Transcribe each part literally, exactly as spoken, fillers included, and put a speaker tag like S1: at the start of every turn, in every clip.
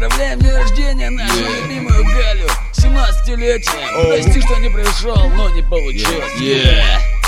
S1: Поздравляем день рождения нашу
S2: Yeah.
S1: любимую Галю, семнадцатилетие.
S2: Oh.
S1: Прости, что не пришел, но не получилось.
S2: Yeah.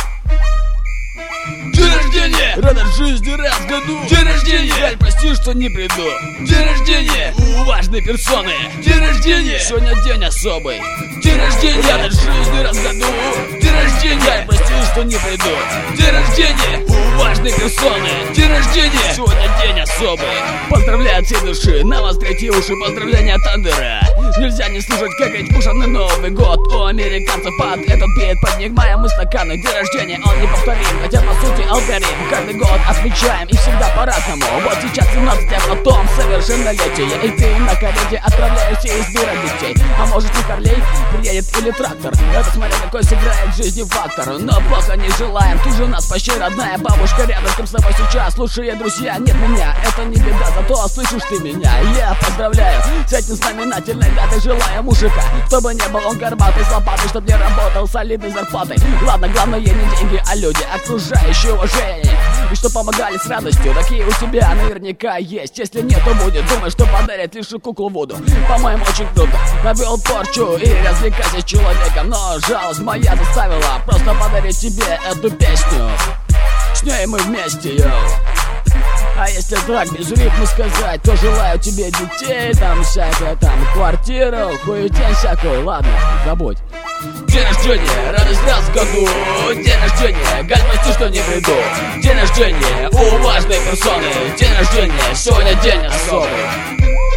S1: День рождения! Радость жизни раз в году. День рождения! Галь, прости, что не приду. День рождения! У важной персоны. День рождения! Сегодня день особый. День рождения! Радость жизни раз в году. День рождения! Галь, прости, что не приду. День рождения! У важной персоны. День рождения! Сегодня день особый. Поздравляю от всей души. На вас третьи уши. Поздравления от Андера. Нельзя не слушать, как ведь пушеный Новый год. У американцев под этот бит поднимаем мы стаканы. День рождения он неповторим, хотя по сути алгоритм. Каждый год отмечаем и всегда по-разному. Вот сейчас семнадцать, а потом совершеннолетие. И ты на карете отправляешься избирать детей. А может не Харлей приедет или трактор. Это смотря какой сыграет в жизни фактор. Но плохо не желаем, ты же нас почти родная. Бабушка рядышком с тобой сейчас. Лучшие друзья, нет меня, это не беда. Зато слышишь ты меня, я поздравляю с этим знаменательной датой. Желаю мужика, чтобы не был он горбатый, с лопатой, чтоб не работал солидной зарплатой. Ладно, главное не деньги, а люди, окружающие уважение. И что помогали с радостью, такие у тебя наверняка есть. Если нет, то будет, думай, что подарят лишь куклу Вуду. По-моему, очень круто, навел порчу и развлекайся с человеком. Но жалость моя заставила просто подарить тебе эту песню. С ней мы вместе, йоу. А если так, без рифма сказать, то желаю тебе детей, там всякое, там квартиру, хуетень всякую, ладно, забудь. День рождения, радость раз в году. День рождения, Галь, прости, что не приду. День рождения у важной персоны. День рождения, сегодня день особый.